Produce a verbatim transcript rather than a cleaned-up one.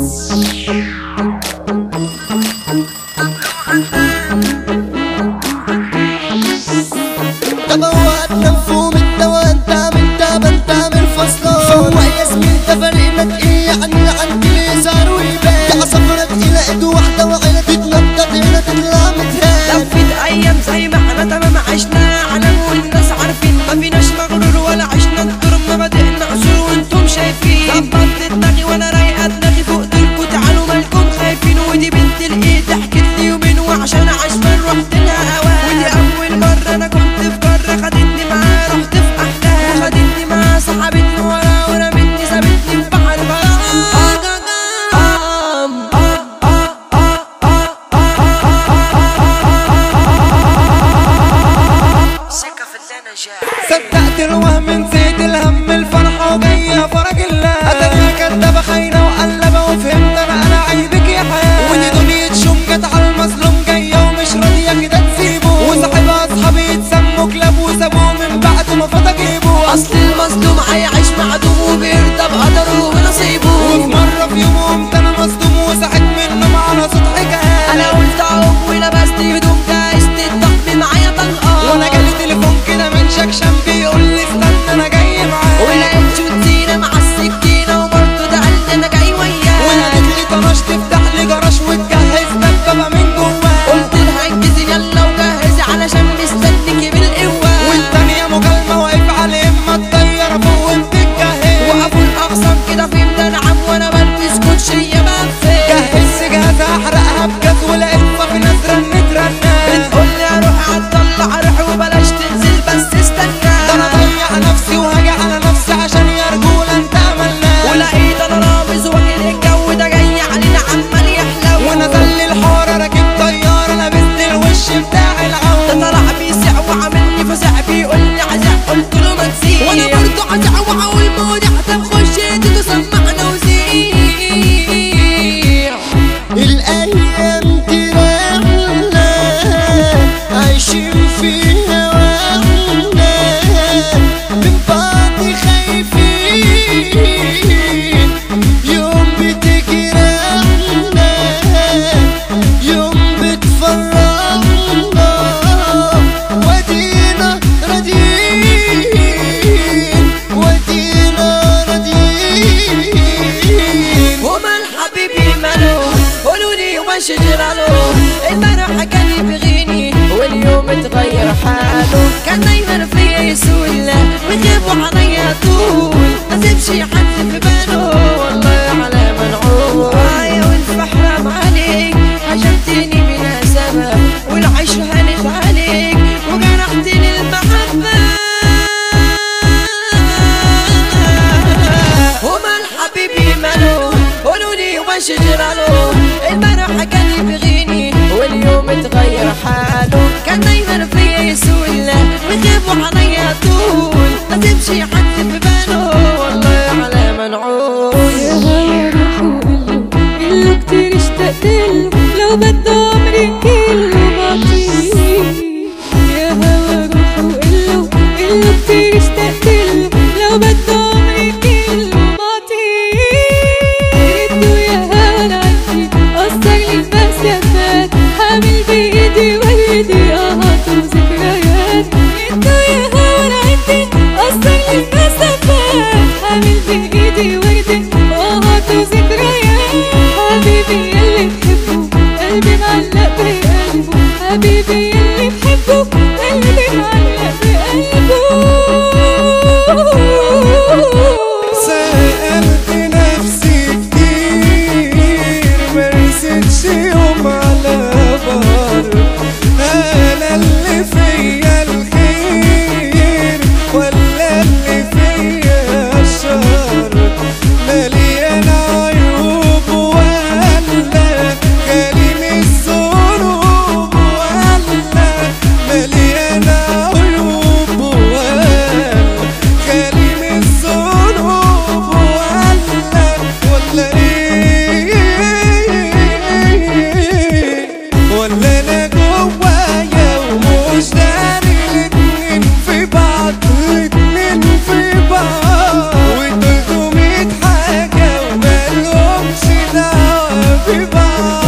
تبوأت مفهوم الدواء، انت من تابا انت من فصلون فهو ياسمين تفرقنا ايه يعني عن كل يسار ويبان تعصفرت الى ايد واحدة وعيلة تتنطط هنا تطلع متهان لفت ايام زي ما احنا تمام عشنا علم والناس عارفين ما فيناش مغرور ولا عشنا الدور مبادئنا اصول وانتم شايفين ظبطت دماغي وانا رايقة دماغي فوق دوركوا تعالوا مالكم خايفين ودي بنت الايد حكت لي يومين وعشان عشمان رحت لها اوان ودي اول مرة انا كنت في قارة خدتني معاها رحت في احلام وخدتني معاها سحبتني ورا ورمتني سابتني في بحر صدقت الوهم نسيت الهم الفرحة وجاية فرج الله أتاني كدابة خاينة وقلبة وفهمت أنا أنا عيبك يا حياة ودي دنيا شوم جت على المظلوم جاية ومش راضية كده تسيبه وصاحبها أصحابي يتسموا كلاب وسابوه من بعد ما فات أجيبه أصل المظلوم هيعيش معدوم وبيرضى بقدره ونصيبه وفي مرة في يوم قمت أنا مصدوم وساعد منه على صوت حكاية أنا قلت أقوم ولبست هدوم جهزت الطقم معايا طلقان وأنا جالي تليفون كده من شكشم بيقول لي استنى أنا جاي معاك ولقيت شوتينة مع السكينة وبرضه ده قال أنا جاي وياك ونادت لي طناش تفتح لي جراج وتجهز دبابة من جواك قلت لها انجزي يلا وجهزي علشان مستنيكي بالقوة والتانية مكالمة واقف على إما الطيارة فوق وبتتجهز وقفوا الأقسام كده في ميدان عام وأنا بلبس كوتشية بقفل جهزت جهازها أحرقها بجاز ولقيت صافي ناس رنت رنات بتقولي أروح أطلع روحي وبلاش تنزل بس استنى ده أنا ضيع نفسي وهاجي على نفسي عشان يا رجولة أنت عملناه ولقيت أنا رامز واكل الجو ده جاي علينا عمال يحلو ونزل لي الحارة راكب طيارة لابس لي الوش بتاع العون ده طلع بيسع وعامل لي فزع بيقول لي عزع قلت له ما تسيب وانا برضه عزع وهقول مواضيع تخش انت تسمعنا وزيع الأيام تراحنا عايشين فيها وعنا من بعض خايفين يوم بتجرحنا يوم بتفرحنا ودينا راضيين ودينا راضيين ومال حبيبي ماله قولولي وماشي جراله البارح كان يبغيني واليوم اتغير حاله كان دايما فيا يسول ويغيبوا عليا طول ما تمشي حد في باله والله على منعوم آية والفحرام عليك عجبتني بلا سبب والعيش هانت عليك وجرحتني المحبة ومال حبيبي ماله قولولي وماشي جراله البارح كان يبغيني واليوم اتغير حاله كان دايما فيا يسول ويغيبوا عليا طول ما تمشي حد في باله والله على منعوم يا هوا روح وقله قله كتير اشتقتله لو بده عمري كله بعطيه يا هوا روح وقله قله كتير اشتقتله لو بده عمري كله بعطيه رده يا هوا لعندي قصر لي المسافات حامل بايدي وردي اهات وذكريات رده يا هوا لعندي قصر لي المسافات حامل بايدي وردي اهات وذكريات حبيبي يلي بحبه قلبي معلق بقلبه حبيبي يلي بحبه قلبي معلق بقلبه حبيبة